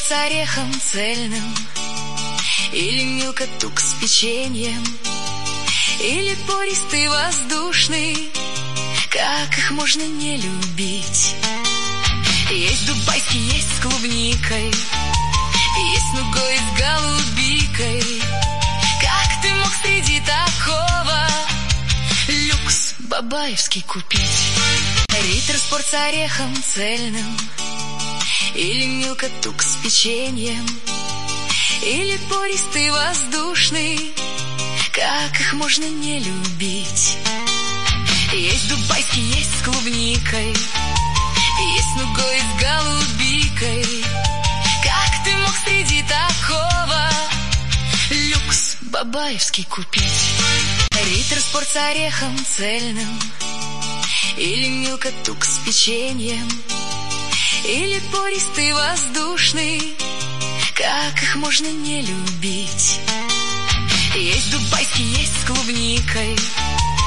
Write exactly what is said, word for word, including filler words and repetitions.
с орехом цельным, или Милка тук с печеньем, или пористый воздушный. Как их можно не любить? Есть дубайский, есть с клубникой, есть нугой и с голубикой. Как ты мог среди такого люкс бабаевский купить? Риттер Спорт с орехом цельным, или Милка тук с печеньем, или пористый воздушный. Как их можно не любить? Есть дубайский, есть с клубникой, есть нугой и с голубикой. Как ты мог среди такого люкс бабаевский купить? Риттер Спорт с орехом цельным, или Милка тук с печеньем, или пористый воздушный. Как их можно не любить? Есть дубайский, есть с клубникой,